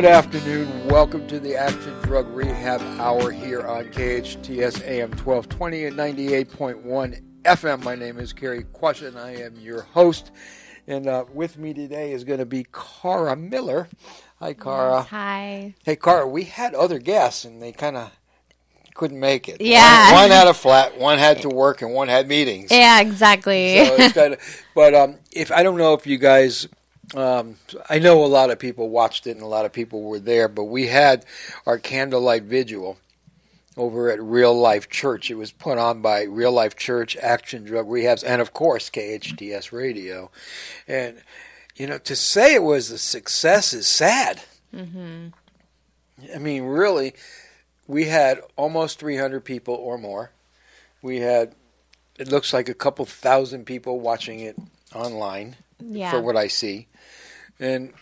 Good afternoon. Welcome to the Action Drug Rehab Hour here on KHTS AM 1220 and 98.1 FM. My name is Gary Quasha, and I am your host. And with me today is going to be Cara Miller. Hi, Cara. Yes, hi. Hey, Cara, we had other guests, and they kind of couldn't make it. Yeah. One had a flat, one had to work, and one had meetings. Yeah, exactly. So it's kind of, but if I don't know if you guys, I know a lot of people watched it and a lot of people were there, but we had our candlelight vigil over at Real Life Church. It was put on by Real Life Church, Action Drug Rehabs, and of course KHTS Radio. And you know, to say it was a success is sad. Mm-hmm. I mean, really, we had almost 300 people or more. We had, it looks like a couple thousand people watching it online, for what I see. And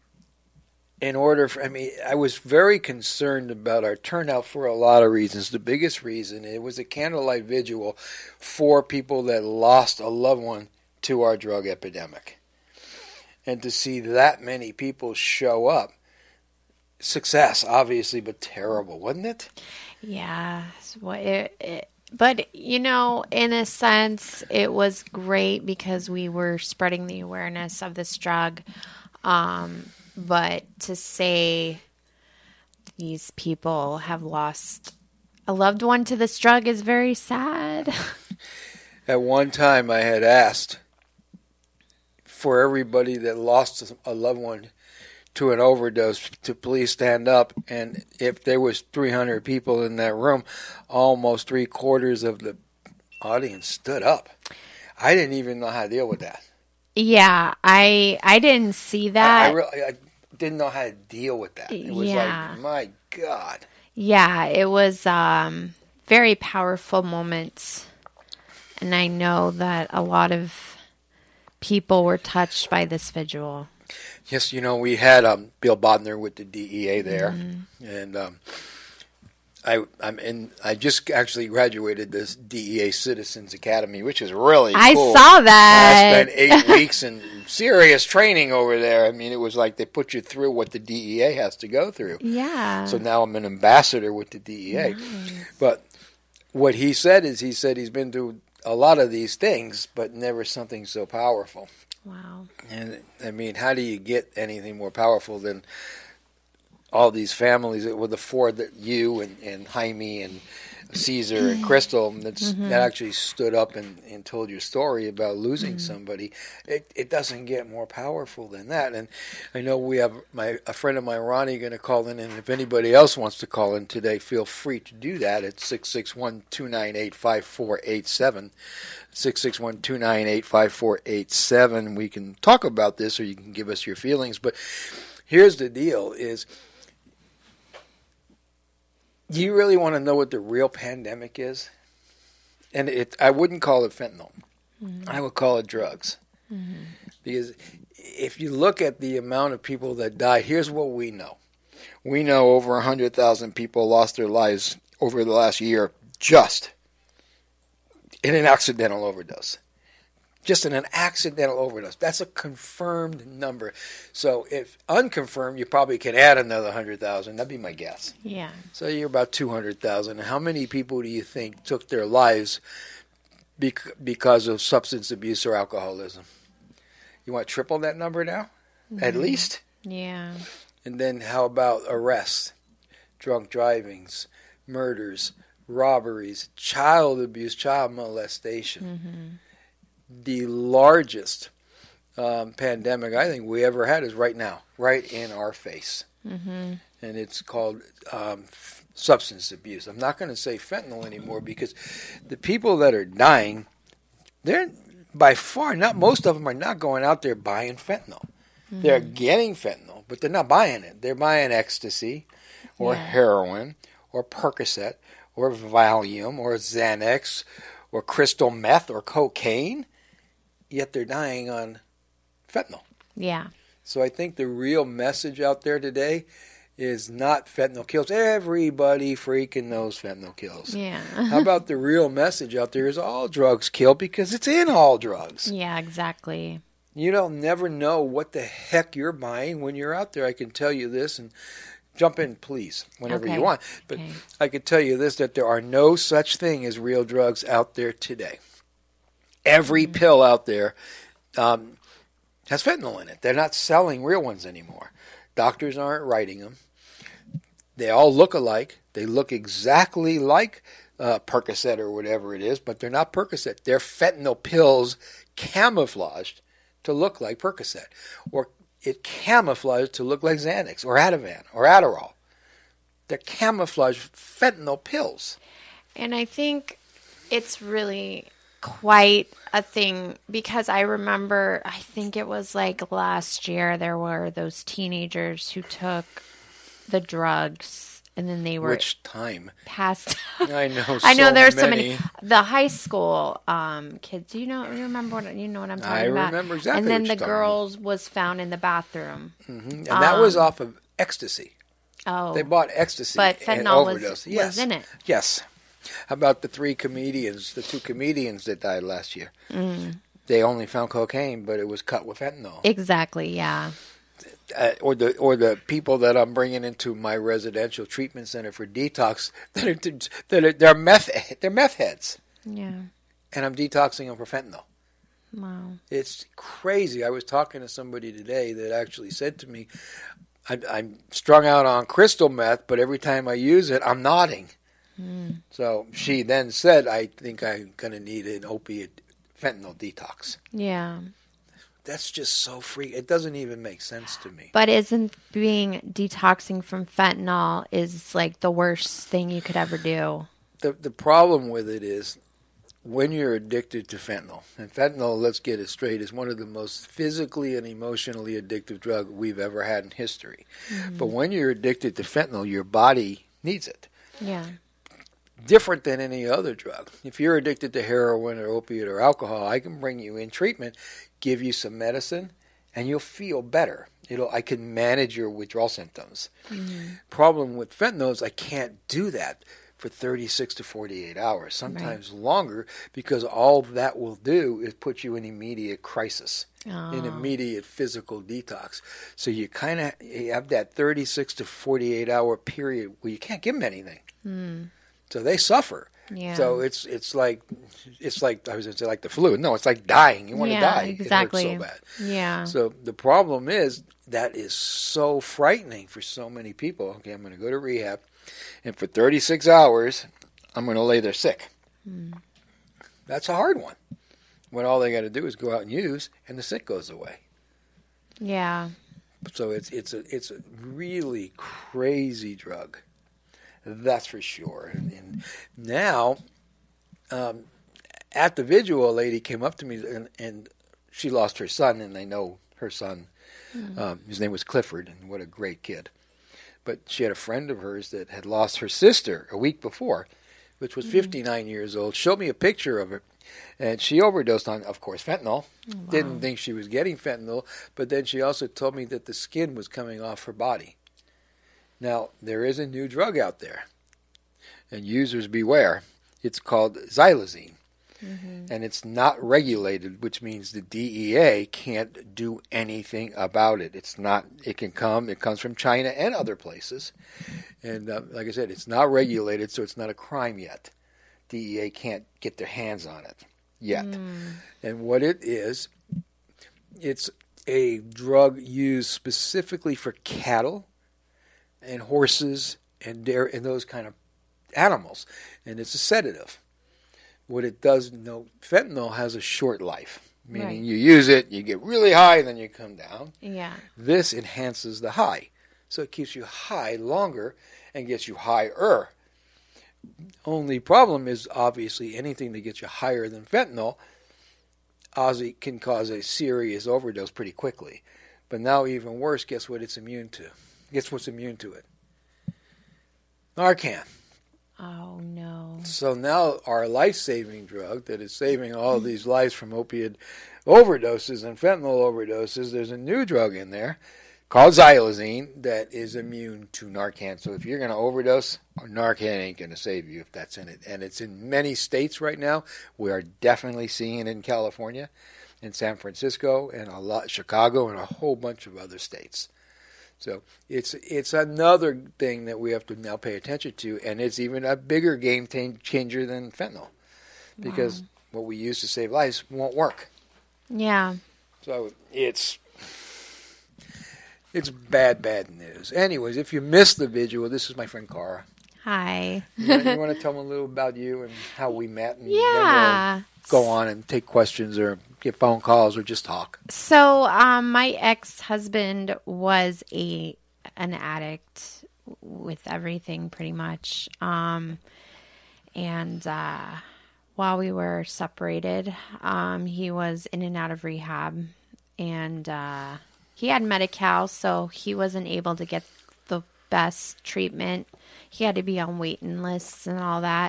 in order for, I was very concerned about our turnout for a lot of reasons. The biggest reason, it was a candlelight vigil for people that lost a loved one to our drug epidemic. And to see that many people show up, success, obviously, but terrible, wasn't it? Yeah. But, you know, in a sense, it was great because we were spreading the awareness of this drug. But to say these people have lost a loved one to this drug is very sad. At one time, I had asked for everybody that lost a loved one to an overdose to please stand up, and if there was 300 people in that room, almost 3/4 of the audience stood up. I didn't even know how to deal with that. Yeah, I didn't see that. I didn't know how to deal with that. It was like, my God. Yeah, it was very powerful moments, and I know that a lot of people were touched by this vigil. Yes, you know, we had Bill Bodner with the DEA there, and I just actually graduated this DEA Citizens Academy, which is really cool. I saw that. I spent 8 weeks in serious training over there. I mean, it was like they put you through what the DEA has to go through. Yeah. So now I'm an ambassador with the DEA. Nice. But what he said is he's been through a lot of these things, but never something so powerful. Wow. And I mean, how do you get anything more powerful than all these families? With the four that you and Jaime and Caesar and Crystal that actually stood up and told your story about losing somebody. It doesn't get more powerful than that. And I know we have a friend of mine, Ronnie, going to call in. And if anybody else wants to call in today, feel free to do that at 661-298-5487. 661-298-5487. We can talk about this, or you can give us your feelings. But here's the deal is, you really want to know what the real pandemic is? And I wouldn't call it fentanyl. Mm-hmm. I would call it drugs. Mm-hmm. Because if you look at the amount of people that die, here's what we know. We know over 100,000 people lost their lives over the last year just in an accidental overdose. Just in an accidental overdose. That's a confirmed number. So if unconfirmed, you probably can add another 100,000. That'd be my guess. Yeah. So you're about 200,000. How many people do you think took their lives because of substance abuse or alcoholism? You want to triple that number now? Mm-hmm. At least? Yeah. And then how about arrests, drunk drivings, murders, robberies, child abuse, child molestation? Mm-hmm. The largest pandemic I think we ever had is right now, right in our face. Mm-hmm. And it's called substance abuse. I'm not going to say fentanyl anymore because the people that are dying, they're by far not, most of them are not going out there buying fentanyl. Mm-hmm. They're getting fentanyl, but they're not buying it. They're buying ecstasy or heroin or Percocet or Valium or Xanax or crystal meth or cocaine. Yet they're dying on fentanyl. Yeah. So I think the real message out there today is not fentanyl kills. Everybody freaking knows fentanyl kills. Yeah. How about the real message out there is all drugs kill because it's in all drugs. Yeah, exactly. You don't never know what the heck you're buying when you're out there. I can tell you this, and jump in, please, whenever you want. But I can tell you this, that there are no such thing as real drugs out there today. Every pill out there has fentanyl in it. They're not selling real ones anymore. Doctors aren't writing them. They all look alike. They look exactly like Percocet or whatever it is, but they're not Percocet. They're fentanyl pills camouflaged to look like Percocet, or it camouflaged to look like Xanax or Ativan or Adderall. They're camouflaged fentanyl pills. And I think it's really quite a thing, because I remember, I think it was like last year, there were those teenagers who took the drugs. And then they were Which time? Passed. I know. I know there's many. so many. The high school kids. You remember what I'm talking about? I remember exactly. And then what the you're girls was found in the bathroom. Mm-hmm. And that was off of ecstasy. Oh, they bought ecstasy, but and fentanyl overdose. was in it. Yes. How about the two comedians that died last year? Mm. They only found cocaine, but it was cut with fentanyl. Exactly. Yeah. Or the people that I'm bringing into my residential treatment center for detox they're meth heads. Yeah. And I'm detoxing them for fentanyl. Wow. It's crazy. I was talking to somebody today that actually said to me, I'm strung out on crystal meth, but every time I use it, I'm nodding. Mm. So she then said, I think I'm going to need an opiate fentanyl detox. Yeah. That's just so free. It doesn't even make sense to me. But isn't detoxing from fentanyl is like the worst thing you could ever do? The problem with it is when you're addicted to fentanyl, and fentanyl, let's get it straight, is one of the most physically and emotionally addictive drugs we've ever had in history. Mm-hmm. But when you're addicted to fentanyl, your body needs it. Yeah. Different than any other drug. If you're addicted to heroin or opiate or alcohol, I can bring you in treatment, give you some medicine, and you'll feel better. I can manage your withdrawal symptoms. Mm-hmm. Problem with fentanyl is I can't do that for 36 to 48 hours, sometimes longer, because all that will do is put you in immediate crisis, an immediate physical detox. So you have that 36 to 48 hour period where you can't give them anything. Mm. So they suffer. Yeah. So it's like I was going to say like the flu. No, it's like dying. You want to die. Exactly. It hurts so bad. Yeah. So the problem is that is so frightening for so many people. Okay, I'm going to go to rehab, and for 36 hours, I'm going to lay there sick. Mm. That's a hard one. When all they got to do is go out and use, and the sick goes away. Yeah. So it's a really crazy drug. That's for sure. And now, at the vigil, a lady came up to me, and she lost her son, and I know her son. His name was Clifford, and what a great kid. But she had a friend of hers that had lost her sister a week before, which was 59 years old. Showed me a picture of her, and she overdosed on, of course, fentanyl. Wow. Didn't think she was getting fentanyl, but then she also told me that the skin was coming off her body. Now, there is a new drug out there, and users beware. It's called xylazine, and it's not regulated, which means the DEA can't do anything about it. It comes from China and other places, and like I said, it's not regulated, so it's not a crime yet. DEA can't get their hands on it yet. And what it is, it's a drug used specifically for cattle and horses and dairy and those kind of animals, and it's a sedative. What it does, fentanyl has a short life, meaning you use it, you get really high, then you come down. Yeah. This enhances the high, so it keeps you high longer and gets you higher. Only problem is obviously anything that gets you higher than fentanyl, Ozzy can cause a serious overdose pretty quickly. But now even worse, guess what it's immune to? Guess what's immune to it? Narcan. Oh, no. So now our life-saving drug that is saving all these lives from opiate overdoses and fentanyl overdoses, there's a new drug in there called xylazine that is immune to Narcan. So if you're going to overdose, Narcan ain't going to save you if that's in it. And it's in many states right now. We are definitely seeing it in California. in San Francisco and Chicago and a whole bunch of other states. So it's another thing that we have to now pay attention to, and it's even a bigger game changer than fentanyl, because what we use to save lives won't work. Yeah. So it's bad news. Anyways, if you missed the video, this is my friend Cara. Hi. You want to tell them a little about you and how we met? And Yeah. Then we'll go on and take questions or get phone calls or just talk. So, my ex-husband was an addict with everything pretty much. And while we were separated, he was in and out of rehab, and he had Medi-Cal, so he wasn't able to get the best treatment. He had to be on waiting lists and all that.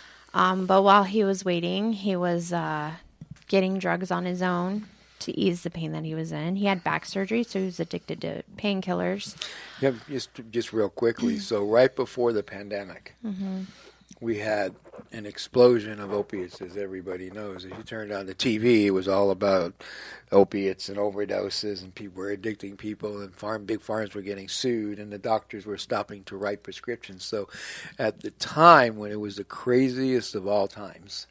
But while he was waiting, he was getting drugs on his own to ease the pain that he was in. He had back surgery, so he was addicted to painkillers. Yeah, just real quickly. So right before the pandemic, we had an explosion of opiates, as everybody knows. If you turned on the TV, it was all about opiates and overdoses, and people were addicting people, and big farms were getting sued, and the doctors were stopping to write prescriptions. So at the time when it was the craziest of all times,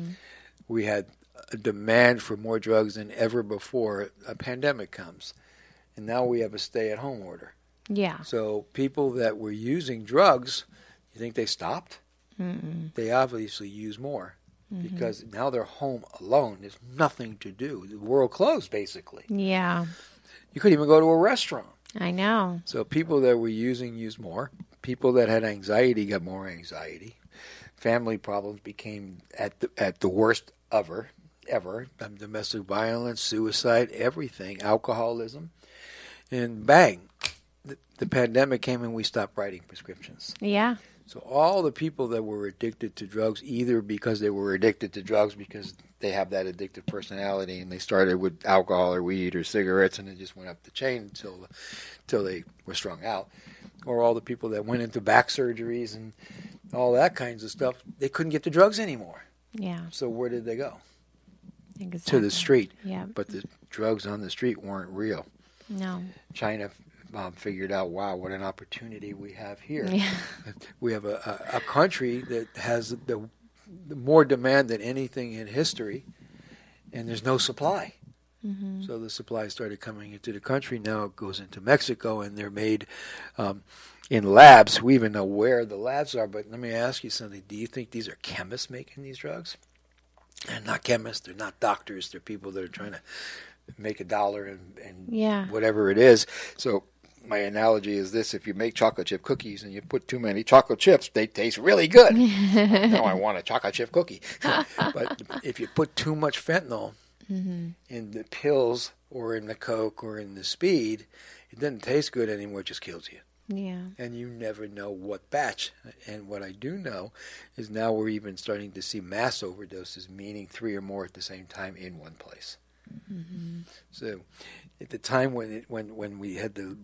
we had a demand for more drugs than ever before a pandemic comes. And now we have a stay-at-home order. Yeah. So people that were using drugs, you think they stopped? They obviously use more because now they're home alone. There's nothing to do. The world closed, basically. Yeah. You couldn't even go to a restaurant. I know. So people that were using used more. People that had anxiety got more anxiety. Family problems became at the worst ever. Domestic violence, suicide, everything, alcoholism. And bang, the pandemic came and we stopped writing prescriptions. Yeah. So all the people that were addicted to drugs, either because they were addicted to drugs because they have that addictive personality and they started with alcohol or weed or cigarettes and it just went up the chain until they were strung out, or all the people that went into back surgeries and all that kinds of stuff, they couldn't get the drugs anymore. Yeah. So where did they go? Exactly. To the street. Yeah. But the drugs on the street weren't real. No. China figured out, wow, what an opportunity we have here. Yeah. We have a country that has the more demand than anything in history, and there's no supply. So the supply started coming into the country. Now it goes into Mexico, and they're made in labs. We even know where the labs are, but let me ask you something. Do you think these are chemists making these drugs? They're not chemists. They're not doctors. They're people that are trying to make a dollar and whatever it is. So my analogy is this: if you make chocolate chip cookies and you put too many chocolate chips, they taste really good. Now I want a chocolate chip cookie. But if you put too much fentanyl in the pills or in the Coke or in the Speed, it doesn't taste good anymore. It just kills you. Yeah. And you never know what batch. And what I do know is now we're even starting to see mass overdoses, meaning 3 or more at the same time in one place. So at the time when we had the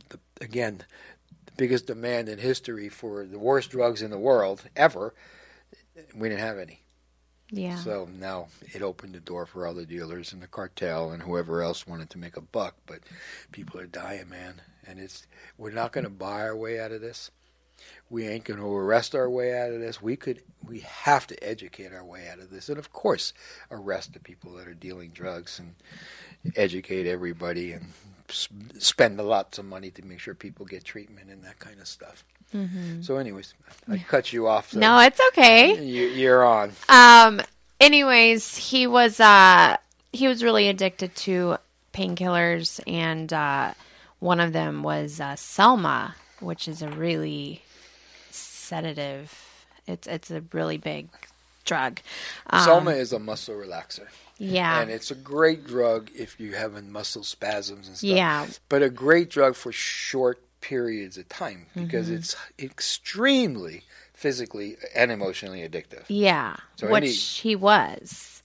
biggest demand in history for the worst drugs in the world ever, we didn't have any. Yeah. So now it opened the door for all the dealers and the cartel and whoever else wanted to make a buck. But people are dying, man, and we're not going to buy our way out of this. We ain't going to arrest our way out of this. We have to educate our way out of this, and of course, arrest the people that are dealing drugs and educate everybody and spend lots of money to make sure people get treatment and that kind of stuff. So, anyways, I cut you off. So no, it's okay. You're on. Anyways, he was really addicted to painkillers, and one of them was Selma, which is a really sedative. It's a really big drug. Selma is a muscle relaxer. Yeah. And it's a great drug if you're having muscle spasms and stuff. Yeah. But a great drug for short periods of time because it's extremely physically and emotionally addictive. Yeah. So which he was.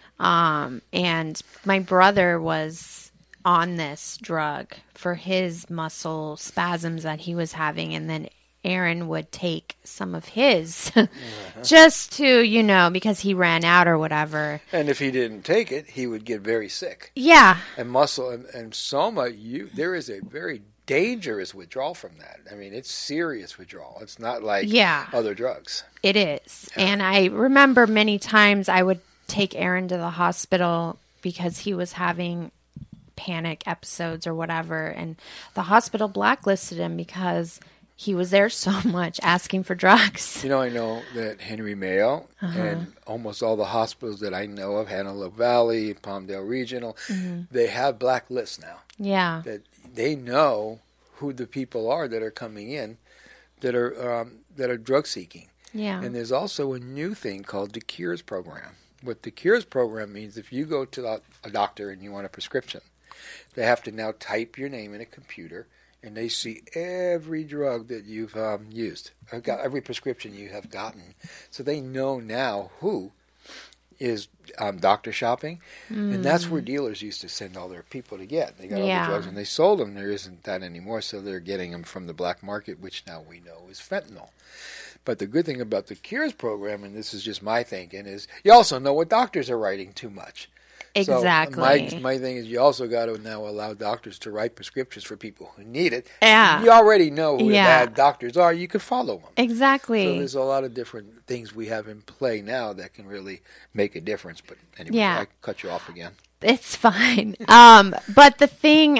And my brother was on this drug for his muscle spasms that he was having, and then Aaron would take some of his just to, because he ran out or whatever. And if he didn't take it, he would get very sick. Yeah. And muscle and soma, there is a very dangerous withdrawal from that. I mean, it's serious withdrawal. It's not like other drugs. It is. Yeah. And I remember many times I would take Aaron to the hospital because he was having panic episodes or whatever, and the hospital blacklisted him because he was there so much asking for drugs. I know that Henry Mayo and almost all the hospitals that I know of, Antelope Valley, Palmdale Regional, they have blacklists now. Yeah. That they know who the people are that are coming in that are drug seeking. Yeah. And there's also a new thing called the Cures program. What the Cures program means, if you go to a doctor and you want a prescription, they have to now type your name in a computer, and they see every drug that you've used, every prescription you have gotten. So they know now who is doctor shopping, and that's where dealers used to send all their people to get. They got all the drugs, and they sold them. There isn't that anymore, so they're getting them from the black market, which now we know is fentanyl. But the good thing about the Cures program, and this is just my thinking, is you also know what doctors are writing too much. Exactly. So my thing is you also got to now allow doctors to write prescriptions for people who need it. Yeah. You already know who the bad doctors are. You can follow them. Exactly. So there's a lot of different things we have in play now that can really make a difference. But anyway, I cut you off again. It's fine. But the thing,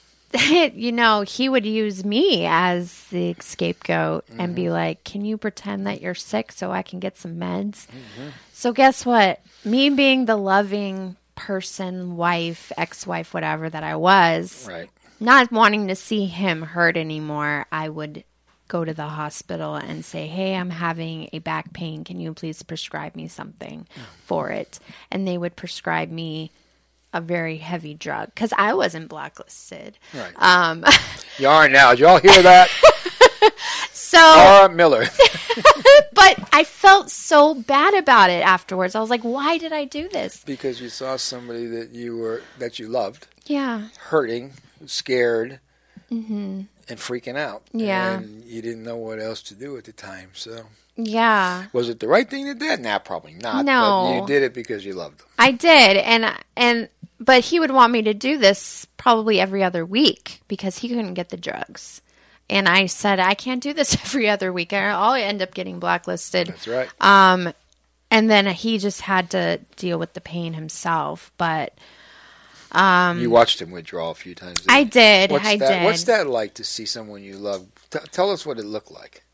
he would use me as the scapegoat and be like, can you pretend that you're sick so I can get some meds? So guess what? Me being the loving person, wife, ex-wife, whatever that I was, not wanting to see him hurt anymore, I would go to the hospital and say, hey, I'm having a back pain. Can you please prescribe me something for it? And they would prescribe me a very heavy drug because I wasn't blacklisted. Right. You are now. Did you all hear that? So Laura Miller. But I felt so bad about it afterwards. I was like, why did I do this? Because you saw somebody that you loved. Yeah. Hurting, scared, and freaking out. Yeah. And you didn't know what else to do at the time. So yeah. Was it the right thing to do? Nah, probably not. No. But you did it because you loved them. I did. But he would want me to do this probably every other week because he couldn't get the drugs. And I said, I can't do this every other week. I'll end up getting blacklisted. That's right. And then he just had to deal with the pain himself. But you watched him withdraw a few times. I did. What's that like to see someone you love? Tell us what it looked like.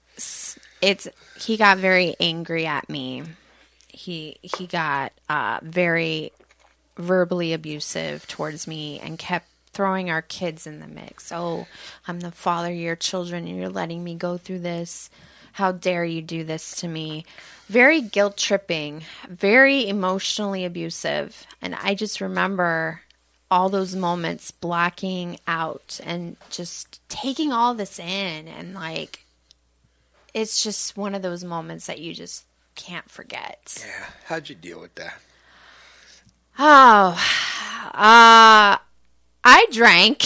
He got very angry at me. He got very verbally abusive towards me and kept throwing our kids in the mix. Oh, I'm the father of your children and you're letting me go through this. How dare you do this to me? Very guilt-tripping, very emotionally abusive. And I just remember all those moments blacking out and just taking all this in. And it's just one of those moments that you just can't forget. Yeah. How'd you deal with that? I drank.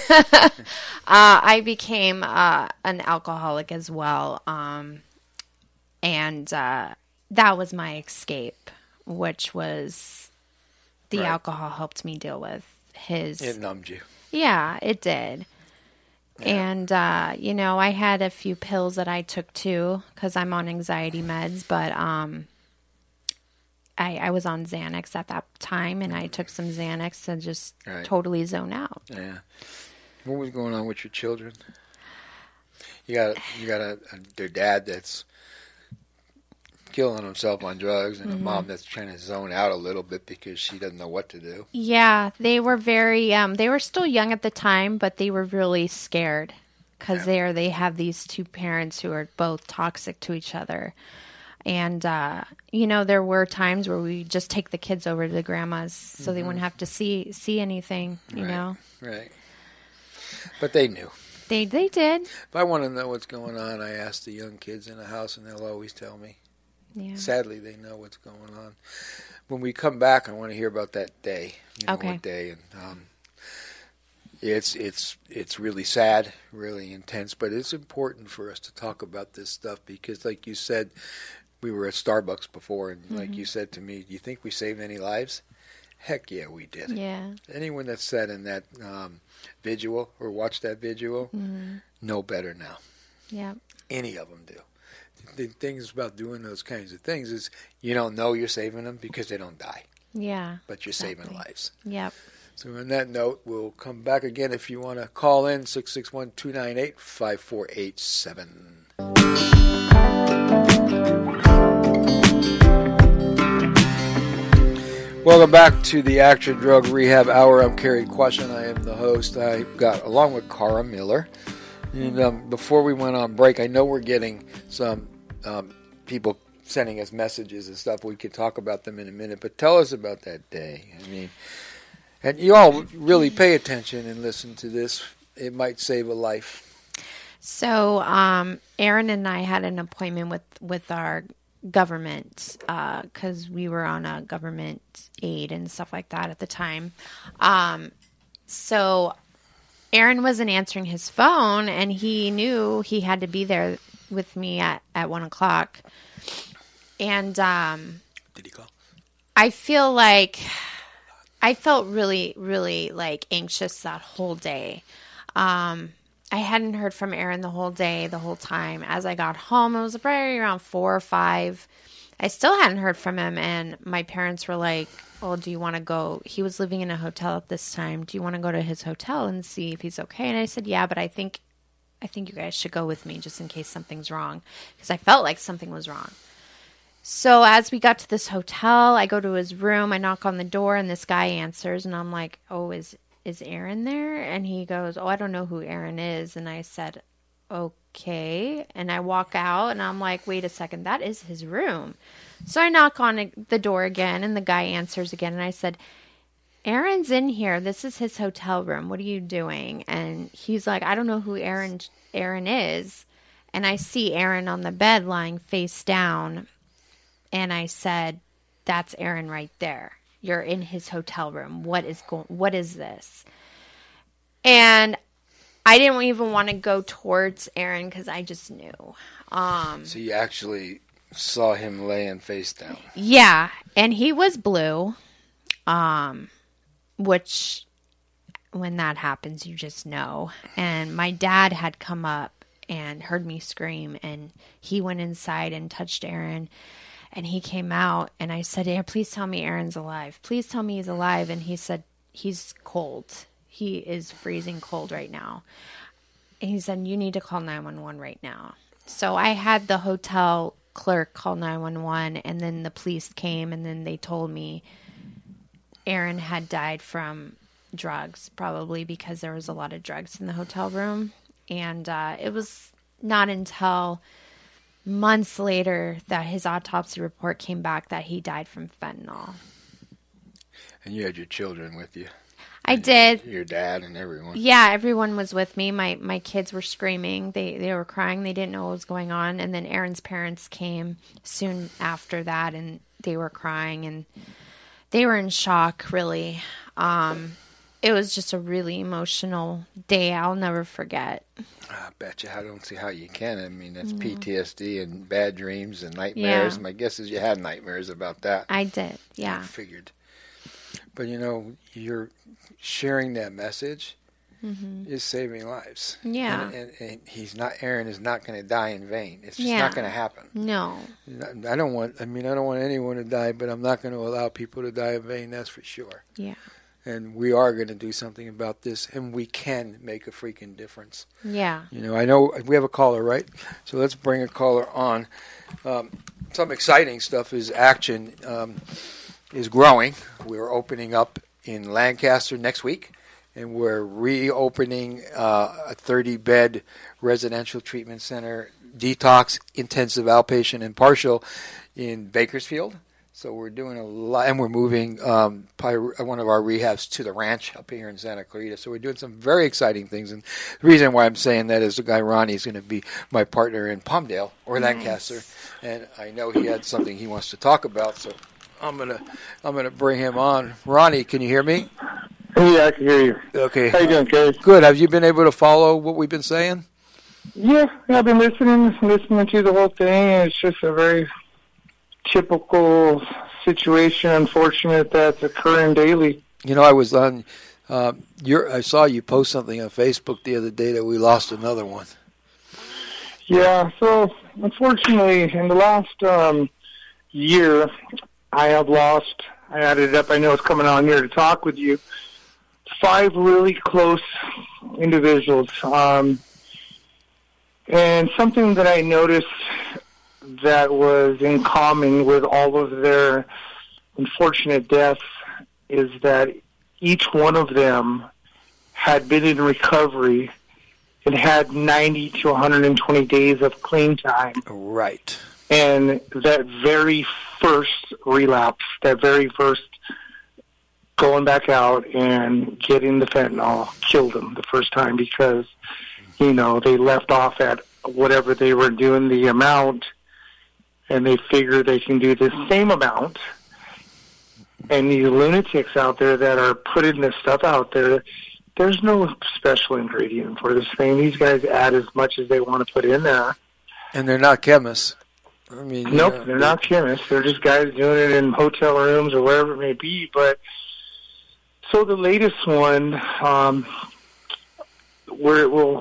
I became an alcoholic as well. And that was my escape, which was the alcohol helped me deal with his. It numbed you. Yeah, it did. Yeah. And, I had a few pills that I took too because I'm on anxiety meds, but I was on Xanax at that time, and I took some Xanax to just totally zone out. Yeah. What was going on with your children? You got their dad that's killing himself on drugs, and a mom that's trying to zone out a little bit because she doesn't know what to do. Yeah, they were very. They were still young at the time, but they were really scared because they have these two parents who are both toxic to each other. And, there were times where we just take the kids over to the grandma's so they wouldn't have to see anything, you know? Right. But they knew. They did. If I want to know what's going on, I ask the young kids in the house, and they'll always tell me. Yeah. Sadly, they know what's going on. When we come back, I want to hear about that day. Okay. What day. And It's really sad, really intense, but it's important for us to talk about this stuff because, like you said, we were at Starbucks before, and like you said to me, do you think we saved any lives? Heck yeah, we did. Yeah. Anyone that sat in that visual or watched that visual know better now. Yeah. Any of them do. The things about doing those kinds of things is you don't know you're saving them because they don't die. Yeah. But you're saving lives. Yep. So on that note, we'll come back again if you want to call in, 661-298-5487. Welcome back to the Action Drug Rehab Hour. I'm Kerry Question. I am the host. I got along with Cara Miller. And before we went on break, I know we're getting some people sending us messages and stuff. We could talk about them in a minute, but tell us about that day. I mean, and you all really pay attention and listen to this. It might save a life. So, Aaron and I had an appointment with our government because we were on a government aid and stuff like that at the time. So Aaron wasn't answering his phone, and he knew he had to be there with me at 1 o'clock. And did he call? I felt really, really like anxious that whole day. I hadn't heard from Aaron the whole day, the whole time. As I got home, it was probably around 4 or 5. I still hadn't heard from him, and my parents were like, "Oh, do you want to go?" He was living in a hotel at this time. "Do you want to go to his hotel and see if he's okay?" And I said, "Yeah, but I think you guys should go with me just in case something's wrong," because I felt like something was wrong. So as we got to this hotel, I go to his room, I knock on the door, and this guy answers, and I'm like, "Oh, is Aaron there?" And he goes, "Oh, I don't know who Aaron is." And I said, "Okay." And I walk out, and I'm like, "Wait a second, that is his room." So I knock on the door again, and the guy answers again, and I said, "Aaron's in here. This is his hotel room. What are you doing?" And he's like, "I don't know who Aaron is." And I see Aaron on the bed lying face down, and I said, "That's Aaron right there. You're in his hotel room. What is this?" And I didn't even want to go towards Aaron because I just knew. So you actually saw him laying face down. Yeah, and he was blue, which when that happens, you just know. And my dad had come up and heard me scream, and he went inside and touched Aaron. And he came out, and I said, "Hey, please tell me Aaron's alive. Please tell me he's alive." And he said, "He's cold. He is freezing cold right now." And he said, "You need to call 911 right now." So I had the hotel clerk call 911, and then the police came, and then they told me Aaron had died from drugs, probably because there was a lot of drugs in the hotel room. And it was not until months later that his autopsy report came back that he died from fentanyl. And you had your children with you. I did. Your dad and everyone. Yeah, everyone was with me. My kids were screaming. They were crying. They didn't know what was going on. And then Aaron's parents came soon after that, and they were crying, and they were in shock, really. It was just a really emotional day I'll never forget. I bet you. I don't see how you can. I mean, that's PTSD and bad dreams and nightmares. Yeah. My guess is you had nightmares about that. I did, yeah. I figured. But, you're sharing that message is saving lives. Yeah. And Aaron is not going to die in vain. It's just not going to happen. No. I don't want anyone to die, but I'm not going to allow people to die in vain, that's for sure. Yeah. And we are going to do something about this, and we can make a freaking difference. Yeah. I know we have a caller, right? So let's bring a caller on. Some exciting stuff is Action is growing. We're opening up in Lancaster next week, and we're reopening a 30-bed residential treatment center, detox, intensive outpatient, and partial in Bakersfield. So we're doing a lot, and we're moving one of our rehabs to the ranch up here in Santa Clarita. So we're doing some very exciting things. And the reason why I'm saying that is the guy Ronnie is going to be my partner in Palmdale or Lancaster, and I know he had something he wants to talk about. So I'm gonna bring him on. Ronnie, can you hear me? Yeah, I can hear you. Okay. How you doing, Kerry? Good. Have you been able to follow what we've been saying? Yeah, I've been listening to the whole thing, and it's just a very typical situation, unfortunate, that's occurring daily. You know, I was on I saw you post something on Facebook the other day that we lost another one. Yeah, so unfortunately, in the last year, I added it up, I know it's coming on here to talk with you, 5 really close individuals. And something that I noticed that was in common with all of their unfortunate deaths is that each one of them had been in recovery and had 90 to 120 days of clean time. Right. And that very first relapse, that very first going back out and getting the fentanyl killed them the first time because, you know, they left off at whatever they were doing, the amount, and they figure they can do the same amount. And these lunatics out there that are putting this stuff out there, there's no special ingredient for this thing. These guys add as much as they want to put in there. And they're not chemists. I mean, nope, they're not chemists. They're just guys doing it in hotel rooms or wherever it may be. But so the latest one, we'll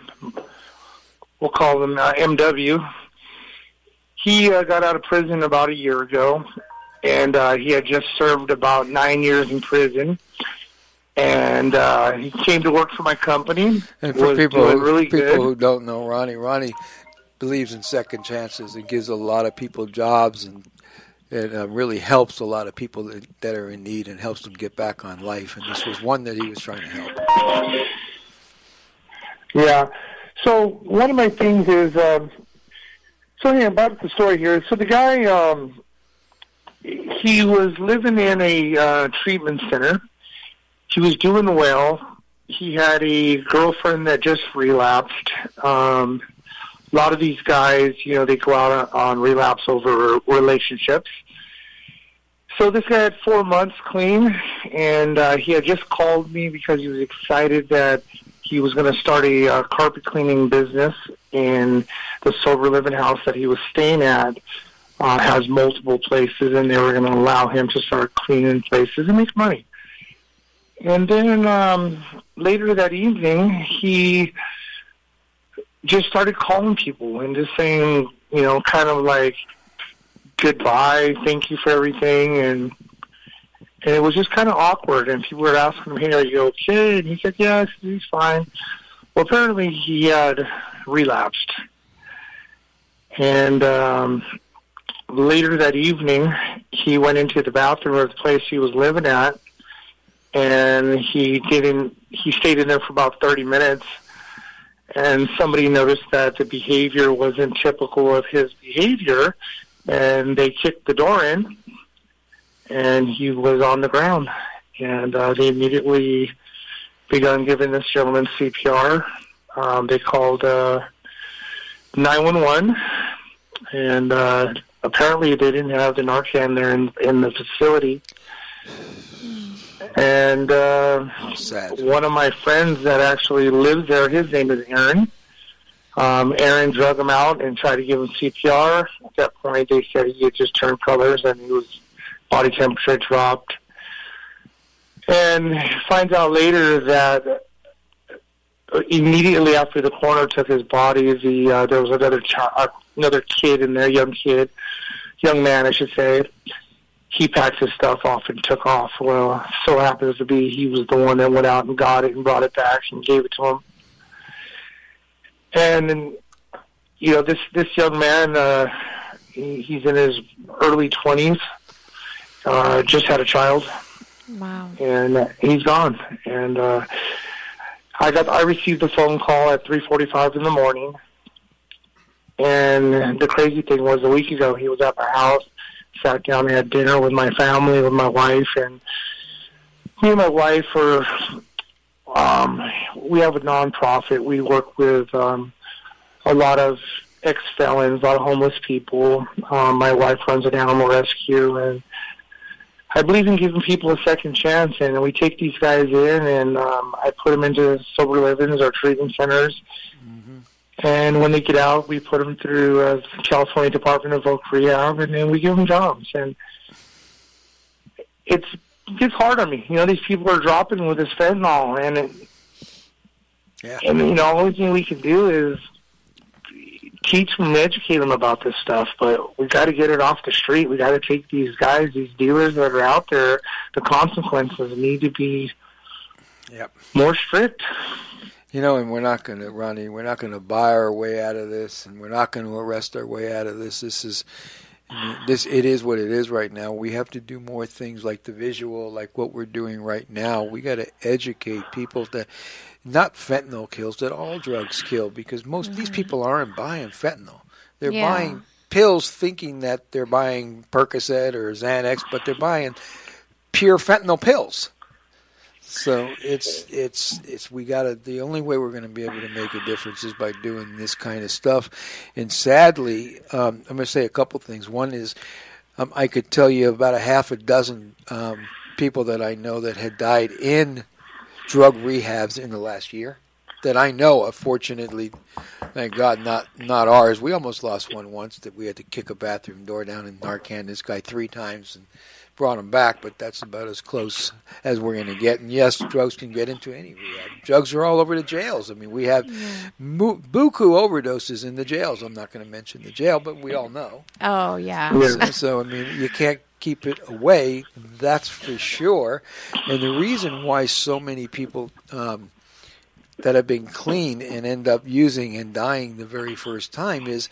call them MW. He got out of prison about a year ago, and he had just served about 9 years in prison. And he came to work for my company. And for people who don't know Ronnie believes in second chances and gives a lot of people jobs and really helps a lot of people that are in need and helps them get back on life. And this was one that he was trying to help. Yeah. So one of my things is, about the story here. So the guy, he was living in a treatment center. He was doing well. He had a girlfriend that just relapsed. A lot of these guys, you know, they go out on relapse over relationships. So this guy had 4 months clean, and he had just called me because he was excited that he was going to start a carpet cleaning business in the sober living house that he was staying at. Has multiple places, and they were going to allow him to start cleaning places and make money. And then later that evening, he just started calling people and just saying, you know, kind of like, goodbye, thank you for everything. And it was just kind of awkward. And people were asking him, hey, are you okay? And he said, yes, he's fine. Well, apparently he had relapsed. And later that evening, he went into the bathroom of the place he was living at, and he stayed in there for about 30 minutes, and somebody noticed that the behavior wasn't typical of his behavior, and they kicked the door in, and he was on the ground. And they immediately begun giving this gentleman CPR. They called 911, and apparently they didn't have the Narcan there in the facility. And one of my friends that actually lives there, his name is Aaron. Aaron drug him out and tried to give him CPR. At that point, they said he had just turned colors and his body temperature dropped. And finds out later that immediately after the coroner took his body, there was another kid in there, young man, I should say. He packed his stuff off and took off. Well, so happens to be he was the one that went out and got it and brought it back and gave it to him. And, you know, this young man, he's in his early 20s, just had a child. Wow. And he's gone. And I received a phone call at 3:45 in the morning. And the crazy thing was, a week ago, he was at my house, sat down and had dinner with my family, with my wife, and me and my wife we have a nonprofit. We work with a lot of ex-felons, a lot of homeless people. My wife runs an animal rescue, and I believe in giving people a second chance, and we take these guys in, and I put them into sober livings or treatment centers. And when they get out, we put them through California Department of Voc Rehab, and then we give them jobs. And it's hard on me. These people are dropping with this fentanyl, and the only thing we can do is teach them, educate them about this stuff. But we got to get it off the street. We got to take these guys, these dealers that are out there. The consequences need to be more strict. And we're not going to, Ronnie, we're not going to buy our way out of this, and we're not going to arrest our way out of this. It is what it is right now. We have to do more things like the visual, like what we're doing right now. We got to educate people that not fentanyl kills, that all drugs kill, because most of these people aren't buying fentanyl. They're buying pills thinking that they're buying Percocet or Xanax, but they're buying pure fentanyl pills. So we gotta, the only way we're going to be able to make a difference is by doing this kind of stuff. And sadly, I'm going to say a couple things. One is, I could tell you about a half a dozen people that I know that had died in drug rehabs in the last year that I know of. Fortunately, thank God, not ours. We almost lost one once that we had to kick a bathroom door down in Narcan this guy 3 times and brought him back, but that's about as close as we're going to get. And yes, drugs can get into any rehab. Drugs are all over the jails. I mean, we have buku overdoses in the jails. I'm not going to mention the jail, but we all know. Oh, yeah. So, I mean, you can't keep it away, that's for sure. And the reason why so many people that have been clean and end up using and dying the very first time is,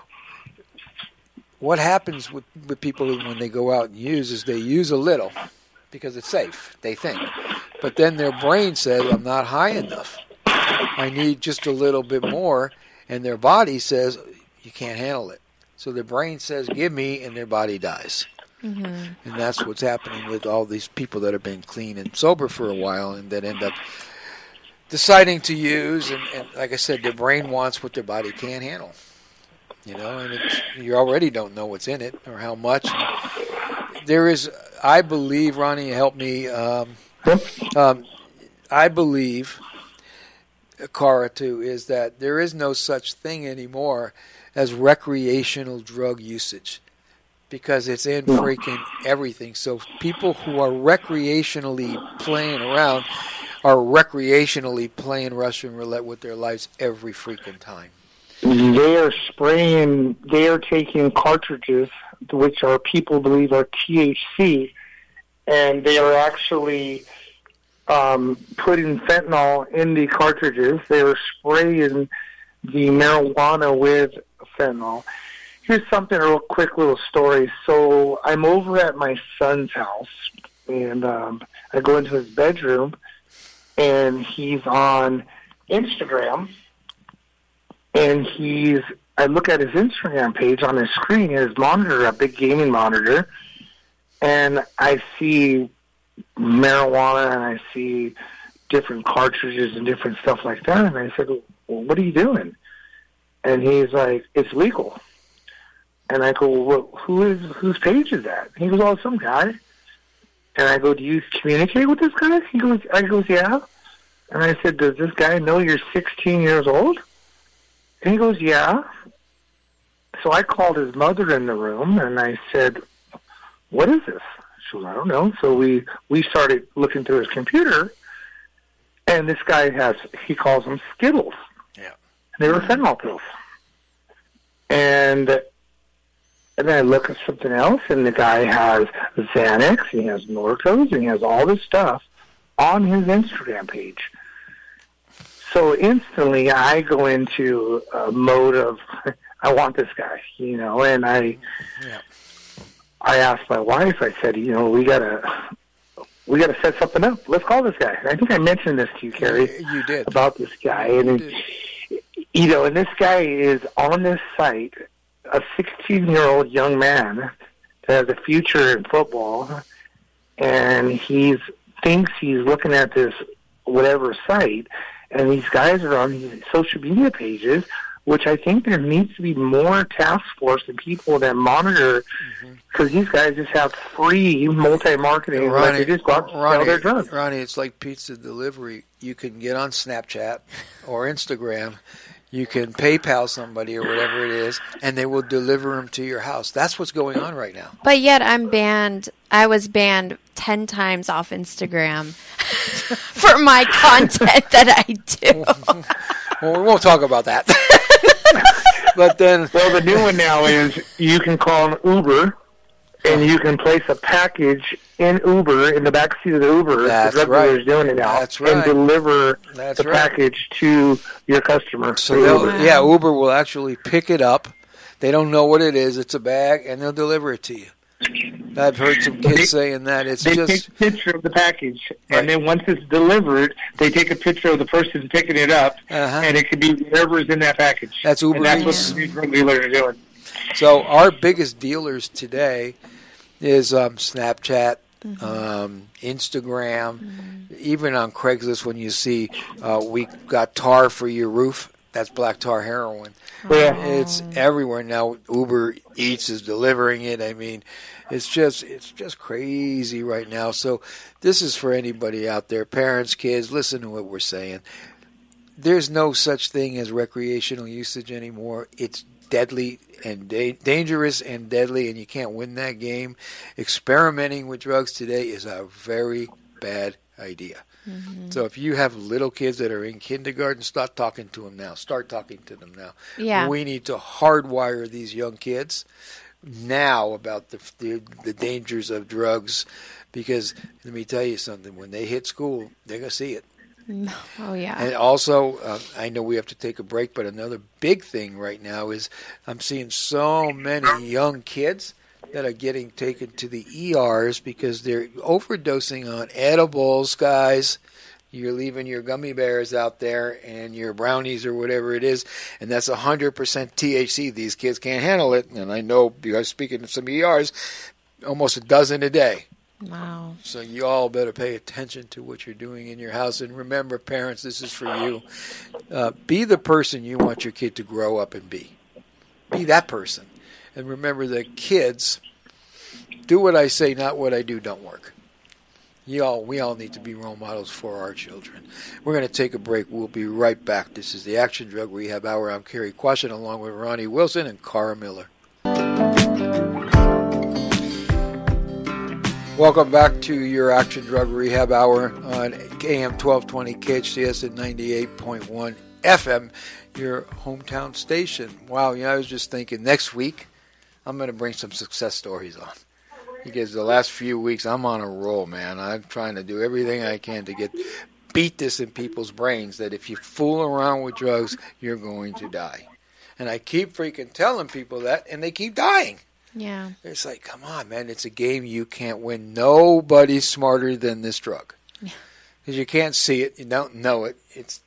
what happens with people when they go out and use is they use a little because it's safe, they think. But then their brain says, I'm not high enough. I need just a little bit more. And their body says, you can't handle it. So their brain says, give me, and their body dies. Mm-hmm. And that's what's happening with all these people that have been clean and sober for a while and that end up deciding to use. And like I said, their brain wants what their body can't handle. And you already don't know what's in it or how much. There is, I believe, Ronnie, help me. I believe, Cara, too, is that there is no such thing anymore as recreational drug usage because it's in freaking everything. So people who are recreationally playing around are recreationally playing Russian roulette with their lives every freaking time. They are spraying, they are taking cartridges, which are people believe are THC, and they are actually putting fentanyl in the cartridges. They are spraying the marijuana with fentanyl. Here's something, a real quick little story. So I'm over at my son's house, and I go into his bedroom, and he's on Instagram. And I look at his Instagram page on his screen, his monitor, a big gaming monitor, and I see marijuana and I see different cartridges and different stuff like that. And I said, well, what are you doing? And he's like, it's legal. And I go, well, whose page is that? And he goes, oh, some guy. And I go, do you communicate with this guy? I goes, yeah. And I said, does this guy know you're 16 years old? And he goes, yeah. So I called his mother in the room, and I said, what is this? She goes, I don't know. So we started looking through his computer, and this guy he calls them Skittles. Yeah. And they were fentanyl pills. And then I look at something else, and the guy has Xanax, he has Norcos, and he has all this stuff on his Instagram page. So instantly I go into a mode of, I want this guy, and I asked my wife, I said, we gotta set something up. Let's call this guy. And I think I mentioned this to you, Kerry. You did. About this guy. And this guy is on this site, a 16-year-old young man that has a future in football, and he thinks he's looking at this whatever site, and these guys are on these social media pages which I think there needs to be more task force and people that monitor, because these guys just have free multi-marketing. Ronnie, they just go out and sell their drugs. Ronnie, it's like pizza delivery. You can get on Snapchat or Instagram. You can PayPal somebody or whatever it is, and they will deliver them to your house. That's what's going on right now. But yet I'm banned. I was banned 10 times off Instagram for my content that I do. Well, we won't talk about that. But then, well, the new one now is you can call an Uber, and you can place a package in Uber, in the back seat of the Uber. That's the right. Doing it now. That's right. And deliver the package to your customer. So Uber will actually pick it up. They don't know what it is. It's a bag, and they'll deliver it to you. I've heard some kids saying that. They take a picture of the package, and then once it's delivered, they take a picture of the person picking it up, and it could be whatever's in that package. That's Uber. And that's what the drug dealers are doing. So our biggest dealers today is Snapchat, Instagram, even on Craigslist when you see we got tar for your roof. That's black tar heroin. Yeah. It's everywhere now. Uber Eats is delivering it. I mean, it's just crazy right now. So this is for anybody out there, parents, kids, listen to what we're saying. There's no such thing as recreational usage anymore. It's deadly and dangerous and deadly, and you can't win that game. Experimenting with drugs today is a very bad idea. So if you have little kids that are in kindergarten, start talking to them now. Start talking to them now. Yeah. We need to hardwire these young kids now about the dangers of drugs, because let me tell you something. When they hit school, they're going to see it. Oh, yeah. And also, I know we have to take a break, but another big thing right now is I'm seeing so many young kids that are getting taken to the ERs because they're overdosing on edibles, guys. You're leaving your gummy bears out there and your brownies or whatever it is, and that's 100% THC. These kids can't handle it, and I know because speaking to some ERs, almost a dozen a day. Wow. So you all better pay attention to what you're doing in your house. And remember, parents, this is for you. Be the person you want your kid to grow up and be. Be that person. And remember that kids, do what I say, not what I do, don't work. We all need to be role models for our children. We're going to take a break. We'll be right back. This is the Action Drug Rehab Hour. I'm Kerry Quashen along with Ronnie Wilson and Cara Miller. Welcome back to your Action Drug Rehab Hour on AM 1220 KHCS and 98.1 FM, your hometown station. Wow, I was just thinking next week I'm going to bring some success stories on. Because the last few weeks I'm on a roll, man. I'm trying to do everything I can to beat this in people's brains that if you fool around with drugs, you're going to die. And I keep freaking telling people that, and they keep dying. Yeah. It's like, come on, man. It's a game you can't win. Nobody's smarter than this drug. Because you can't see it. You don't know it.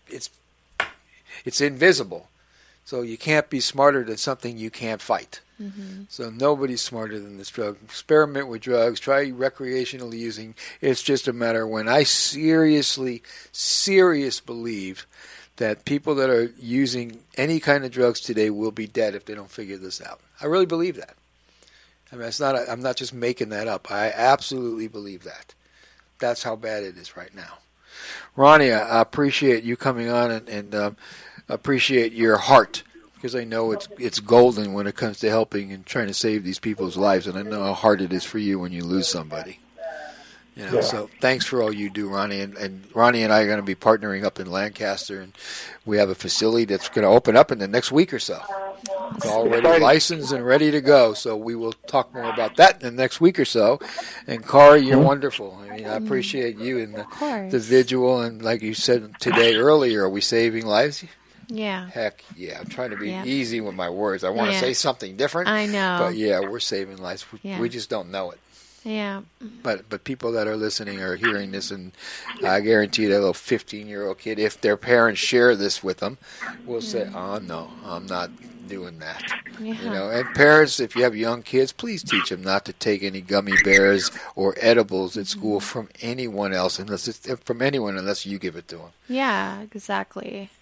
It's invisible. So you can't be smarter than something you can't fight. So nobody's smarter than this drug. Experiment with drugs. Try recreational using. It's just a matter of when I seriously believe that people that are using any kind of drugs today will be dead if they don't figure this out. I really believe that. I mean, I'm not just making that up. I absolutely believe that. That's how bad it is right now. Ronnie, I appreciate you coming on and appreciate your heart, because I know it's golden when it comes to helping and trying to save these people's lives, and I know how hard it is for you when you lose somebody. So thanks for all you do, Ronnie. And Ronnie and I are going to be partnering up in Lancaster, and we have a facility that's going to open up in the next week or so. It's already licensed and ready to go, so we will talk more about that in the next week or so. And Cara, you're wonderful. I mean, I appreciate you and the visual, and like you said today earlier, are we saving lives? Yeah. Heck yeah. I'm trying to be easy with my words. I want to say something different. I know. But yeah, we're saving lives. We just don't know it. Yeah. But people that are listening are hearing this, and I guarantee that little 15-year-old kid, if their parents share this with them, will say, oh, no, I'm not doing that. Yeah. And parents, if you have young kids, please teach them not to take any gummy bears or edibles at school from anyone else, unless you give it to them. Yeah, exactly.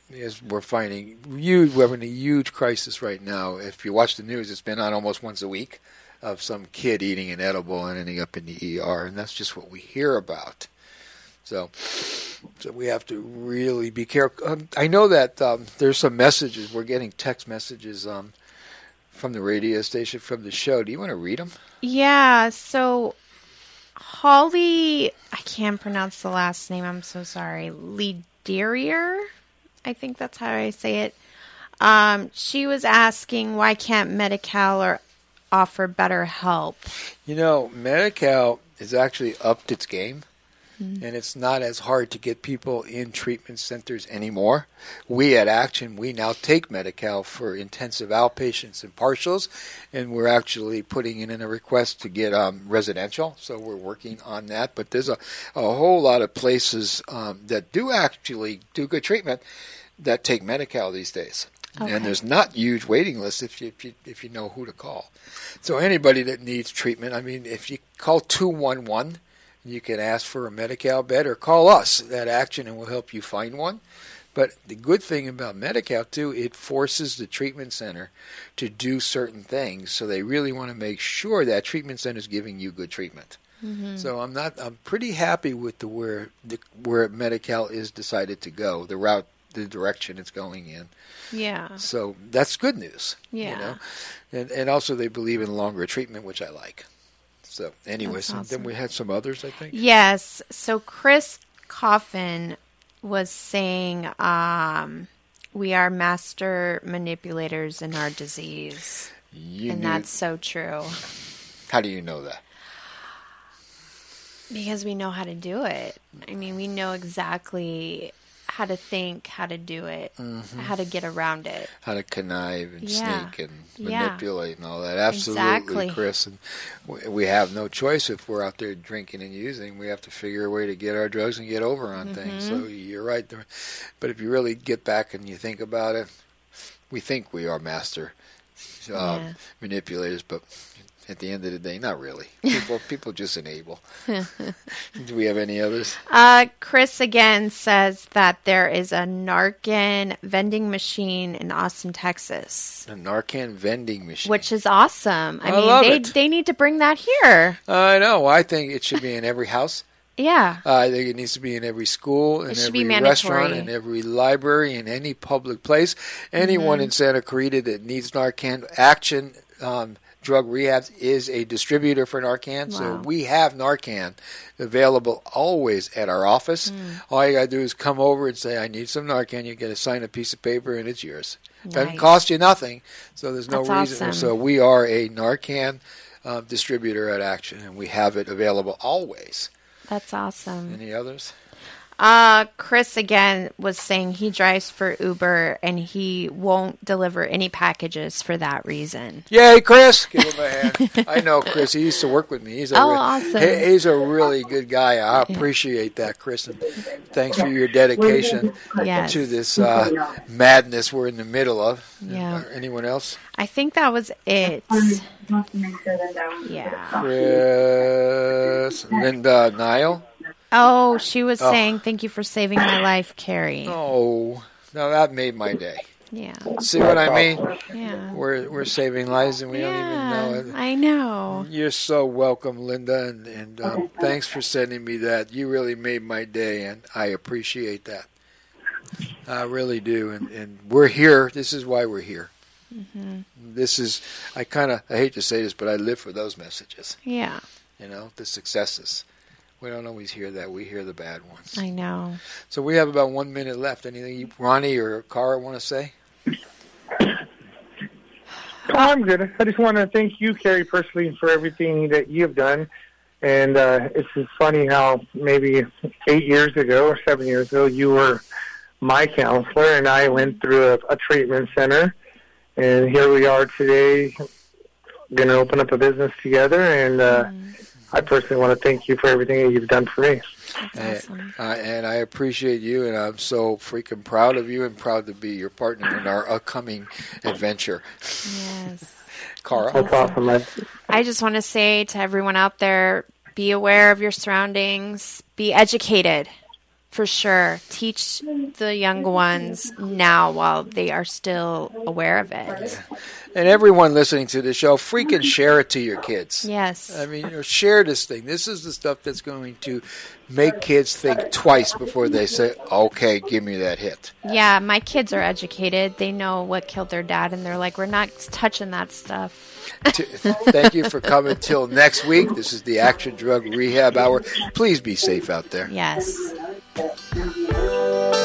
is we're having a huge crisis right now. If you watch the news, it's been on almost once a week of some kid eating an edible and ending up in the ER, and that's just what we hear about. So we have to really be careful. I know that there's some messages. We're getting text messages from the radio station, from the show. Do you want to read them? Yeah, so Holly, I can't pronounce the last name, I'm so sorry, Lederier, I think that's how I say it. She was asking, why can't Medi-Cal or offer better help? You know, Medi-Cal has actually upped its game. And it's not as hard to get people in treatment centers anymore. We at Action, we now take Medi-Cal for intensive outpatients and partials, and we're actually putting in a request to get residential, so we're working on that. But there's a whole lot of places that do actually do good treatment that take Medi-Cal these days. Okay. And there's not huge waiting lists if you know who to call. So anybody that needs treatment, I mean, if you call 211, you can ask for a Medi-Cal bed or call us at Action and we'll help you find one. But the good thing about Medi-Cal, too, it forces the treatment center to do certain things. So they really want to make sure that treatment center is giving you good treatment. Mm-hmm. So I'm pretty happy with where Medi-Cal is decided to go, the direction it's going in. Yeah. So that's good news. Yeah. You know? And also they believe in longer treatment, which I like. So anyways, awesome. Then we had some others, I think. Yes. So Chris Coffin was saying we are master manipulators in our disease. That's so true. How do you know that? Because we know how to do it. I mean, we know exactly how to think, how to do it, how to get around it. How to connive and sneak and manipulate and all that. Absolutely, exactly. Chris. And we have no choice if we're out there drinking and using. We have to figure a way to get our drugs and get over on things. So you're right. But if you really get back and you think about it, we think we are master manipulators, but at the end of the day, not really. People just enable. Do we have any others? Chris again says that there is a Narcan vending machine in Austin, Texas. A Narcan vending machine. Which is awesome. I mean, they need to bring that here. I know. I think it should be in every house. Yeah. I think it needs to be in every school, in every restaurant, in every library, in any public place. Anyone in Santa Clarita that needs Narcan, Action Drug Rehabs is a distributor for Narcan. Wow. So we have Narcan available always at our office. All you got to do is come over and say, I need some Narcan. You get to sign a piece of paper and it's yours. Nice. Doesn't cost you nothing, so there's no reason. Awesome. So we are a Narcan distributor at Action, and we have it available always. That's awesome. Any others? Chris again was saying he drives for Uber and he won't deliver any packages for that reason. Yay, Chris! Give him a hand. I know Chris. He used to work with me. Awesome. He's a really good guy. I appreciate that, Chris. And thanks for your dedication to this madness we're in the middle of. Yeah. Anyone else? I think that was it. Yeah. Chris. Linda Nile. Oh, she was saying, thank you for saving my life, Carrie. Oh, no, that made my day. Yeah. See what I mean? Yeah. We're saving lives and we don't even know it. I know. You're so welcome, Linda, and thanks for sending me that. You really made my day, and I appreciate that. I really do, and we're here. This is why we're here. This is, I hate to say this, but I live for those messages. Yeah. You know, the successes. We don't always hear that. We hear the bad ones. I know. So we have about 1 minute left. Anything Ronnie or Cara want to say? I'm good. I just want to thank you, Carrie, personally, for everything that you've done. And it's just funny how maybe 8 years ago or 7 years ago, you were my counselor, and I went through a treatment center. And here we are today, going to open up a business together, and I personally want to thank you for everything that you've done for me. That's awesome. And I appreciate you, and I'm so freaking proud of you and proud to be your partner in our upcoming adventure. Yes. Cara? That's awesome. I just want to say to everyone out there, be aware of your surroundings, be educated. For sure. Teach the young ones now while they are still aware of it. And everyone listening to the show, freaking share it to your kids. Yes. I mean, share this thing. This is the stuff that's going to make kids think twice before they say, okay, give me that hit. Yeah, my kids are educated. They know what killed their dad, and they're like, we're not touching that stuff. Thank you for coming. Till next week. This is the Action Drug Rehab Hour. Please be safe out there. Yes.